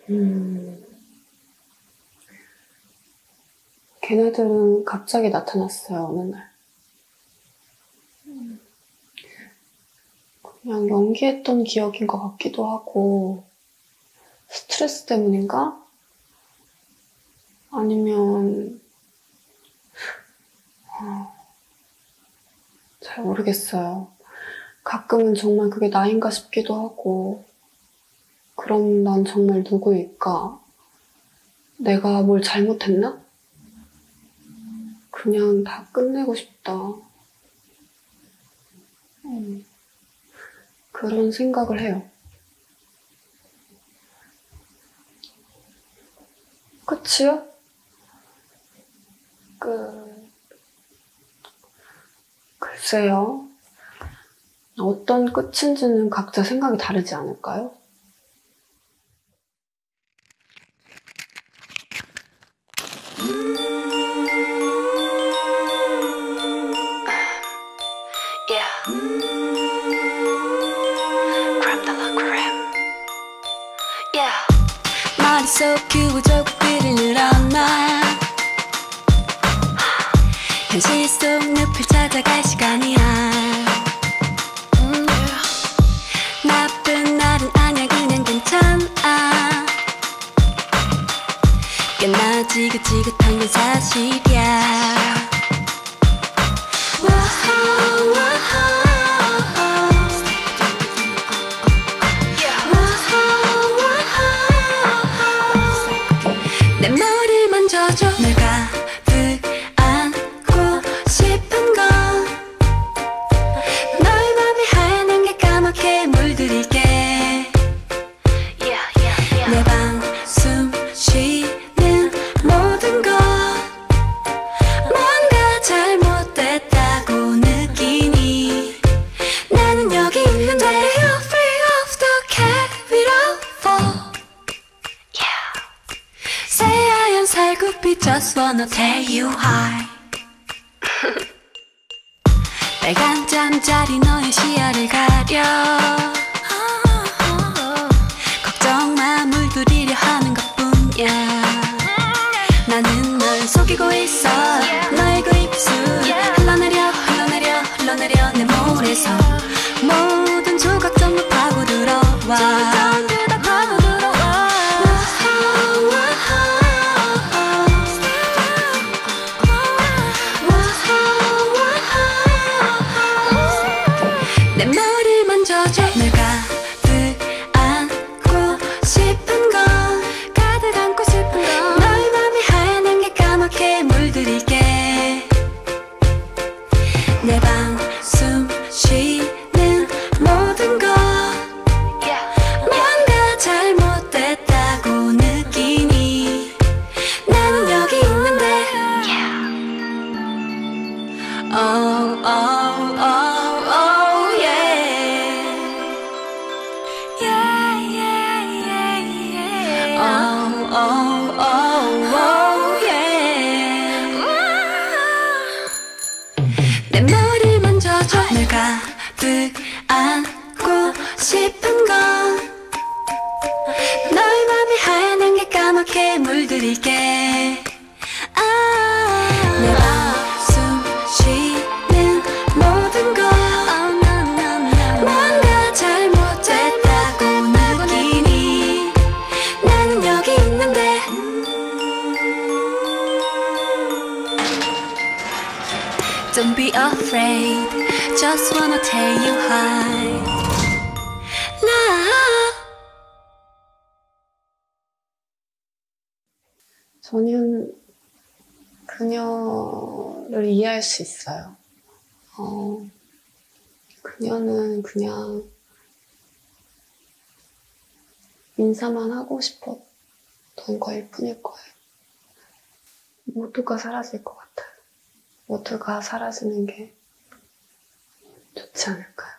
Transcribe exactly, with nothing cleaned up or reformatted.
음, 걔네들은 갑자기 나타났어요, 어느 날. 그냥 연기했던 기억인 것 같기도 하고, 스트레스 때문인가? 아니면, 어, 잘 모르겠어요. 가끔은 정말 그게 나인가 싶기도 하고, 그럼 난 정말 누구일까? 내가 뭘 잘못했나? 그냥 다 끝내고 싶다. 음, 그런 생각을 해요. 끝이요? 그, 글쎄요. 어떤 끝인지는 각자 생각이 다르지 않을까요? 머릿속 규조국들을 늘어놔 현실 속 늪을 찾아갈 시간이야. 음, yeah. 나쁜 날은 아니야, 그냥 괜찮아. 꽤나 지긋지긋한 건 사실이야. 내 머리를 만져줘. 널 가득 안고 싶은 건 너의 맘이 하얀 안개 까맣게 물들일게. 내 방 숨 쉬는 모든 것 뭔가 잘못됐다고 느끼니 나는 여기 있는데 You're free of the capital. 새하얀 살구빛 just wanna tell you hi. 빨간 잠자리 너의 시야를 가려. 걱정 마, 물들이려 하는 것뿐이야. 나는 널 속이고 있어. 너의 그 입술 흘러내려 흘러내려 흘러내려 내 몰에서 모든 조각 전부 파고들어와. 내 머리를 만져줘. 널 가득 안고 싶은 건 가득 안고 싶은 건 너의 맘이 하얀 안개 까맣게 물들일게. 내 방 숨 쉬는 모든 것 뭔가 잘못됐다고 느끼니 나는 여기 있는데 Oh oh oh oh yeah. Yeah yeah yeah yeah. Oh oh oh oh yeah. 내 머리를 만져줘. 널 가득 안고 싶은 건 너의 맘이 하얀 안개 까맣게 물들일게. 내 방 숨 쉬는 모든 것 뭔가 잘못됐다고 느끼니 나는 여기 있는데 Don't be afraid, just wanna tell you hi. 나 저는 그녀를 이해할 수 있어요. 어, 그녀는 그냥 인사만 하고 싶었던 거일 뿐일 거예요. 모두가 사라질 것 같아요. 모두가 사라지는 게 좋지 않을까요?